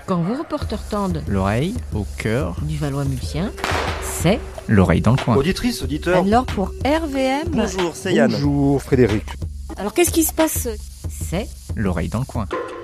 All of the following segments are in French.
Quand vos reporters tendent l'oreille au cœur du Valois-Mulsien, c'est l'oreille dans le coin. Auditrice, auditeur. Alors pour RVM... Bonjour, c'est Yann. Bonjour Frédéric. Alors qu'est-ce qui se passe? C'est l'oreille dans le coin.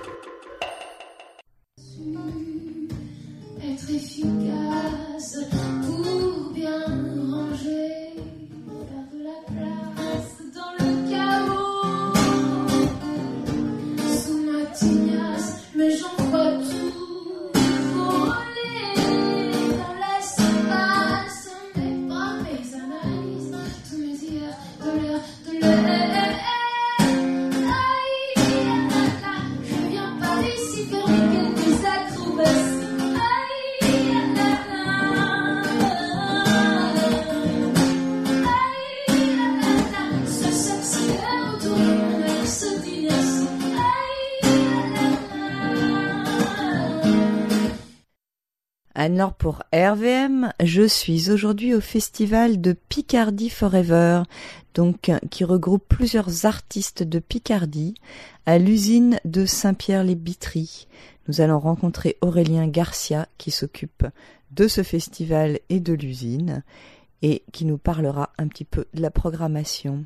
Être efficace pour bien ranger, faire de la place dans le chaos. Sous ma tignasse, mais j'en vois tout voler dans l'espace. Mes bras, mes analyses, tous mes hier, de l'air, de l'air. Je viens par ici faire quelques acrobaties. Alors pour RVM, je suis aujourd'hui au festival de Picardie Forever, donc qui regroupe plusieurs artistes de Picardie à l'usine de Saint-Pierre-les-Bitries. Nous allons rencontrer Aurélien Garcia qui s'occupe de ce festival et de l'usine et qui nous parlera un petit peu de la programmation.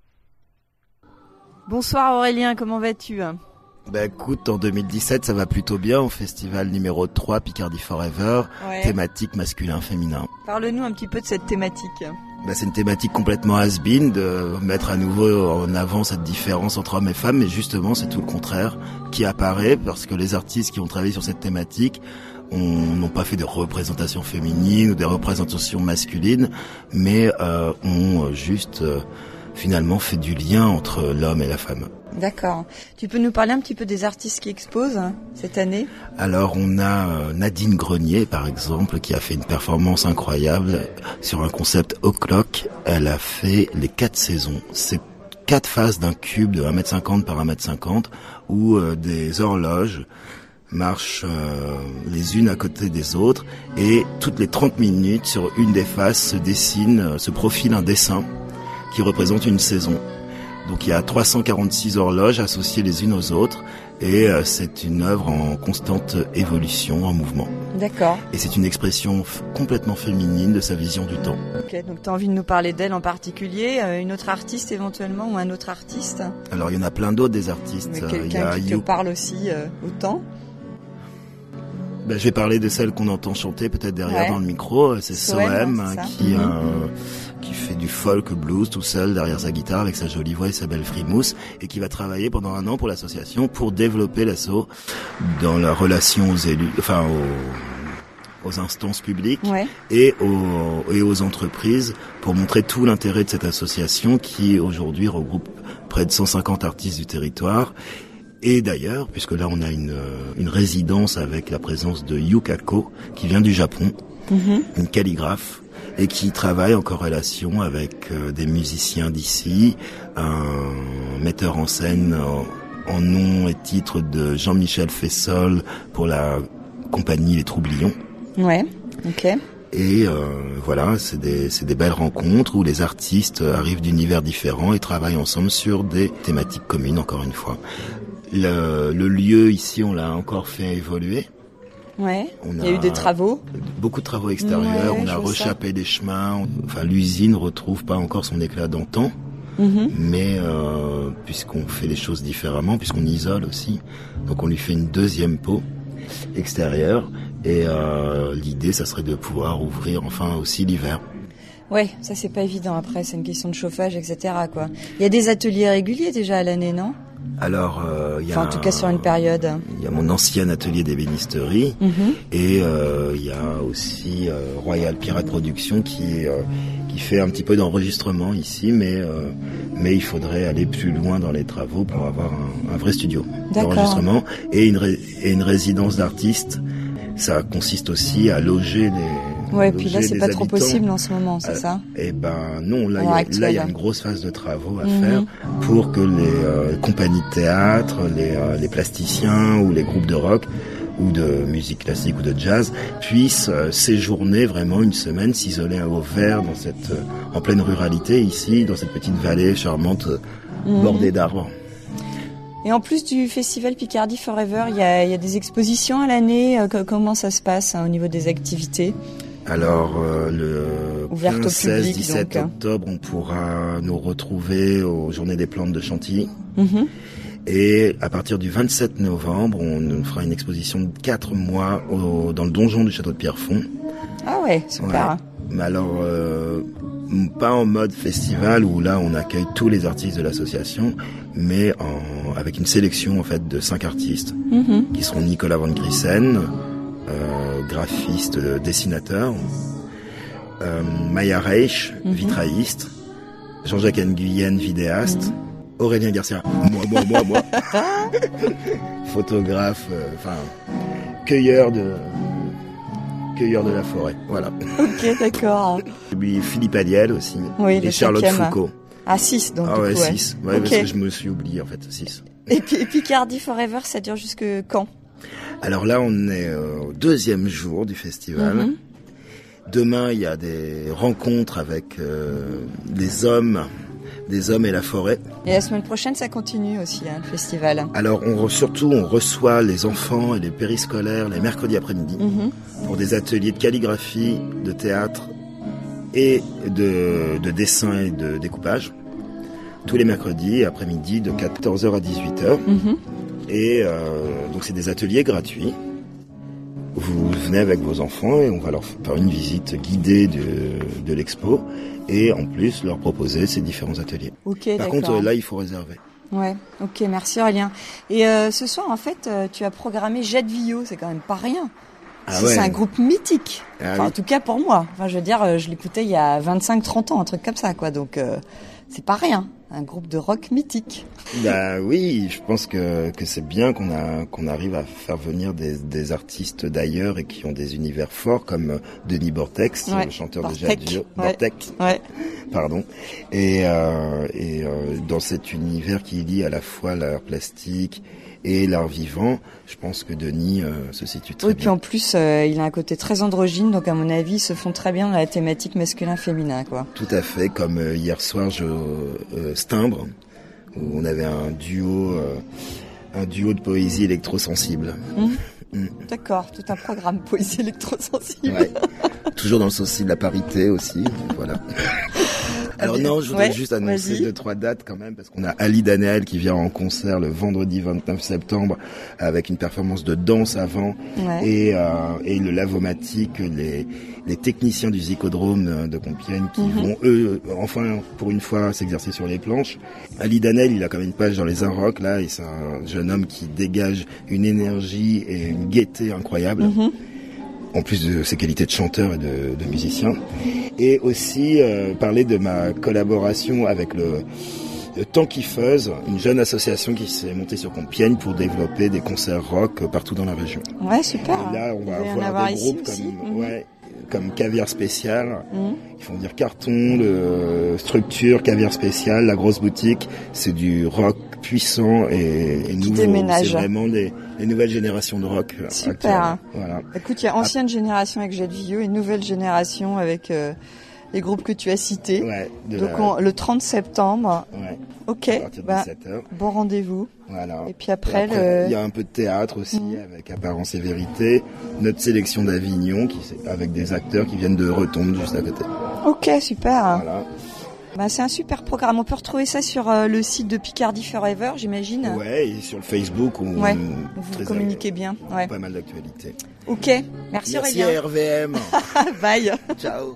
Bonsoir Aurélien, comment vas-tu ? Écoute, en 2017, ça va plutôt bien au festival numéro 3 Picardie Forever, Ouais. thématique masculin-féminin. Parle-nous un petit peu de cette thématique. C'est une thématique complètement has-been de mettre à nouveau en avant cette différence entre hommes et femmes, mais justement, c'est tout le contraire qui apparaît parce que les artistes qui ont travaillé sur cette thématique n'ont pas fait de représentations féminines ou des représentations masculines, mais ont juste finalement fait du lien entre l'homme et la femme. D'accord. Tu peux nous parler un petit peu des artistes qui exposent cette année ? Alors on a Nadine Grenier par exemple qui a fait une performance incroyable sur un concept O'Clock. Elle a fait les 4 saisons. C'est 4 phases d'un cube de 1m50 par 1m50 où des horloges marchent les unes à côté des autres et toutes les 30 minutes sur une des faces se profile un dessin qui représente une saison. Donc il y a 346 horloges associées les unes aux autres et c'est une œuvre en constante évolution, en mouvement. D'accord. Et c'est une expression complètement féminine de sa vision du temps. Ok, donc tu as envie de nous parler d'elle en particulier, une autre artiste éventuellement ou un autre artiste ? Alors il y en a plein d'autres des artistes. Mais quelqu'un qui te parle aussi autant ? Je vais parler de celle qu'on entend chanter peut-être derrière dans le micro, c'est Sohem qui fait du folk blues tout seul derrière sa guitare avec sa jolie voix et sa belle frimousse et qui va travailler pendant 1 an pour l'association pour développer l'asso dans la relation aux élus, aux instances publiques et aux entreprises pour montrer tout l'intérêt de cette association qui aujourd'hui regroupe près de 150 artistes du territoire. Et d'ailleurs, puisque là on a une résidence avec la présence de Yukako qui vient du Japon, une calligraphe et qui travaille en corrélation avec des musiciens d'ici, un metteur en scène en nom et titre de Jean-Michel Fessol pour la compagnie Les Troublions. Ouais, ok. Et voilà, c'est des belles rencontres où les artistes arrivent d'univers différents et travaillent ensemble sur des thématiques communes, encore une fois. Le lieu ici, on l'a encore fait évoluer. Ouais. Il y a eu des travaux. Beaucoup de travaux extérieurs. On a rechapé des chemins. L'usine retrouve pas encore son éclat d'antan. Mais puisqu'on fait les choses différemment, puisqu'on isole aussi, donc on lui fait une deuxième peau extérieure. Et l'idée, ça serait de pouvoir ouvrir enfin aussi l'hiver. Ouais, ça c'est pas évident. Après, c'est une question de chauffage, etc. quoi. Il y a des ateliers réguliers déjà à l'année, non ? Alors, en tout cas sur une période. Il y a mon ancien atelier d'ébénisterie et il y a aussi Royal Pirate Production qui fait un petit peu d'enregistrement ici, mais il faudrait aller plus loin dans les travaux pour avoir un vrai studio d'enregistrement et une résidence d'artistes. Ça consiste aussi à loger des Ouais, puis là c'est pas habitants. Trop possible en ce moment, c'est ça ? Non, là il y a une grosse phase de travaux à faire pour que les compagnies de théâtre, les plasticiens ou les groupes de rock ou de musique classique ou de jazz puissent séjourner vraiment une semaine, s'isoler au vert dans en pleine ruralité ici, dans cette petite vallée charmante bordée d'arbres. Et en plus du festival Picardie Forever, il y a des expositions à l'année. Comment ça se passe au niveau des activités ? Alors, le 15, 16, 17 octobre, on pourra nous retrouver aux Journées des plantes de Chantilly. Mm-hmm. Et à partir du 27 novembre, on fera une exposition de 4 mois dans le donjon du château de Pierrefonds. Ah ouais, super. Ouais. Mais alors, pas en mode festival où là on accueille tous les artistes de l'association, mais avec une sélection en fait de 5 artistes qui seront Nicolas Van Grissen, graphiste, dessinateur, Maya Reich, vitrailliste, Jean-Jacques Nguyen, vidéaste, Aurélien Garcia, moi, photographe, cueilleur de la forêt, voilà. Ok, d'accord. Et puis Philippe Aliel aussi, oui, et Charlotte Foucault. Ah, 6 donc. Ah ouais, 6. Ouais, okay. Parce que je me suis oublié en fait, 6. Et Picardie Forever, ça dure jusque quand ? Alors là, on est au 2e jour du festival. Demain, il y a des rencontres avec des hommes et la forêt. Et la semaine prochaine, ça continue aussi, le festival. Alors, on reçoit les enfants et les périscolaires les mercredis après-midi pour des ateliers de calligraphie, de théâtre et de dessin et de découpage. Tous les mercredis après-midi de 14h à 18h. Et donc, c'est des ateliers gratuits. Vous venez avec vos enfants et on va leur faire une visite guidée de l'expo et en plus leur proposer ces différents ateliers. Okay, Par contre, là, il faut réserver. Ouais, ok, merci Aurélien. Et ce soir, en fait, tu as programmé Jet Vio, c'est quand même pas rien. C'est un groupe mythique. En tout cas pour moi. Enfin, je veux dire, je l'écoutais il y a 25-30 ans, un truc comme ça, quoi. Donc, c'est pas rien. Un groupe de rock mythique. Bah oui, je pense que c'est bien qu'on arrive à faire venir des artistes d'ailleurs et qui ont des univers forts comme Denis Bortex, le chanteur de Jet Vio. Bortex. Ouais. Pardon. Et dans cet univers qui lie à la fois l'art plastique et l'art vivant, je pense que Denis se situe très bien. Oui, puis en plus, il a un côté très androgyne, donc à mon avis, ils se font très bien dans la thématique masculin-féminin, quoi. Tout à fait, comme hier soir, Stimbre, où on avait un duo de poésie électrosensible. D'accord, tout un programme poésie électrosensible. Ouais. Toujours dans le souci de la parité aussi, voilà. Alors non, je voudrais juste annoncer 2-3 dates quand même, parce qu'on a Ali Daniel qui vient en concert le vendredi 29 septembre avec une performance de danse avant et le Lavomatique, les techniciens du Zicodrome de Compiègne qui vont eux enfin pour une fois s'exercer sur les planches. Ali Daniel, il a quand même une page dans les Inrocks là, et c'est un jeune homme qui dégage une énergie et une gaieté incroyable. En plus de ses qualités de chanteur et de musicien. Et aussi parler de ma collaboration avec le Temps qui Fuzz, une jeune association qui s'est montée sur Compiègne pour développer des concerts rock partout dans la région. Ouais, super. Et là, on va avoir des groupes comme Caviar Spécial. Ils font dire Carton, Structure, Caviar Spécial, La Grosse Boutique. C'est du rock puissant et nouveau. Déménage. C'est vraiment les nouvelles générations de rock. Super. Voilà. Écoute, il y a ancienne génération avec Jet Vio et nouvelle génération avec les groupes que tu as cités. Ouais, le 30 septembre. Ouais. Ok. À partir de 17h. Bon rendez-vous. Voilà. Et puis après, il y a un peu de théâtre aussi avec Apparence et Vérité. Notre sélection d'Avignon avec des acteurs qui viennent de Retombe juste à côté. Ok, super. Voilà. C'est un super programme. On peut retrouver ça sur le site de Picardie Forever, j'imagine. Ouais, et sur le Facebook où vous communiquez bien. Ouais. Pas mal d'actualités. Ok, merci Aurélien. Merci RVM. Bye. Ciao.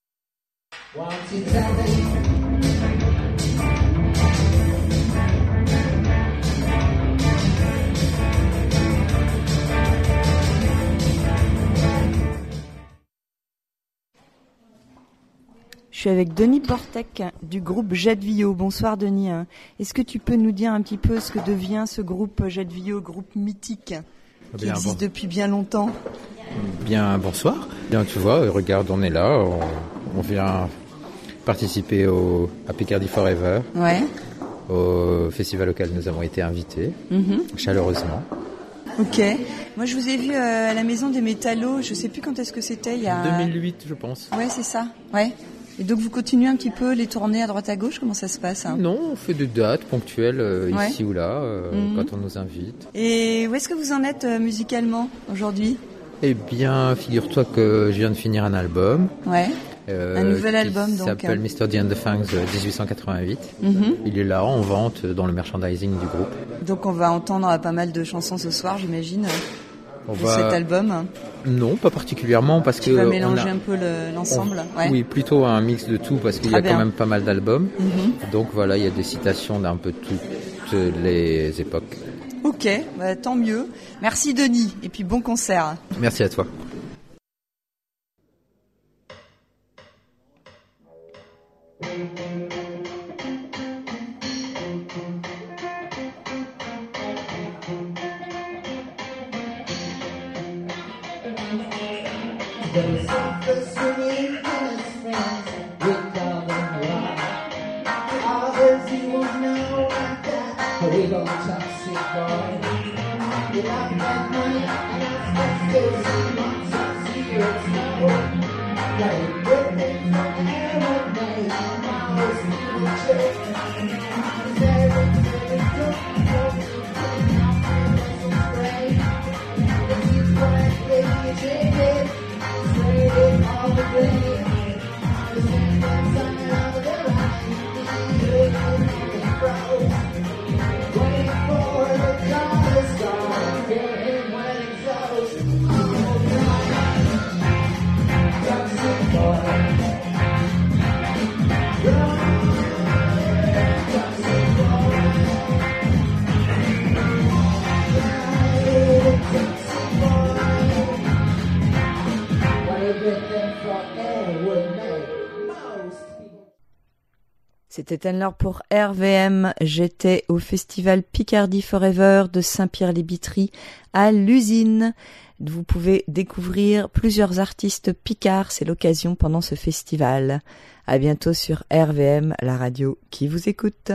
Je suis avec Denis Bortek du groupe Jet Vio. Bonsoir Denis. Est-ce que tu peux nous dire un petit peu ce que devient ce groupe Jet Vio, groupe mythique qui existe depuis bien longtemps? Bien, bonsoir. Bien, tu vois, regarde, on est là, on vient participer à Picardie Forever, au festival auquel nous avons été invités, chaleureusement. Ok. Moi, je vous ai vu à la Maison des Métallos. Je sais plus quand est-ce que c'était. Il y a 2008, je pense. Ouais, c'est ça. Ouais. Et donc vous continuez un petit peu les tournées à droite à gauche, comment ça se passe Non, on fait des dates ponctuelles ici ou là, quand on nous invite. Et où est-ce que vous en êtes musicalement aujourd'hui ? Eh bien, figure-toi que je viens de finir un album. Ouais. Un nouvel album qui donc. s'appelle Mr. The and the Fangs 1888. Il est là en vente dans le merchandising du groupe. Donc on va entendre pas mal de chansons ce soir, j'imagine. Cet album. Non, pas particulièrement parce que. Tu vas mélanger un peu l'ensemble. Ouais. Oui, plutôt un mix de tout parce qu'il y a quand même pas mal d'albums. Donc voilà, il y a des citations d'un peu toutes les époques. Ok, bah, tant mieux. Merci Denis et puis bon concert. Merci à toi. C'était alors pour RVM. J'étais au festival Picardie Forever de Saint-Pierre-les-Biteries à l'usine. Vous pouvez découvrir plusieurs artistes picards, c'est l'occasion pendant ce festival. À bientôt sur RVM, la radio qui vous écoute.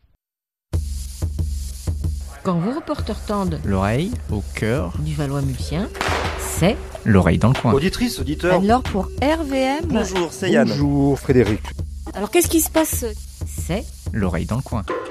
Quand vos reporters tendent l'oreille au cœur du Valois-Mulsien, c'est l'oreille dans le coin. Auditrice, auditeur. Alors pour RVM. Bonjour, c'est Yann. Bonjour Frédéric. Alors qu'est-ce qui se passe ? C'est l'oreille dans le coin.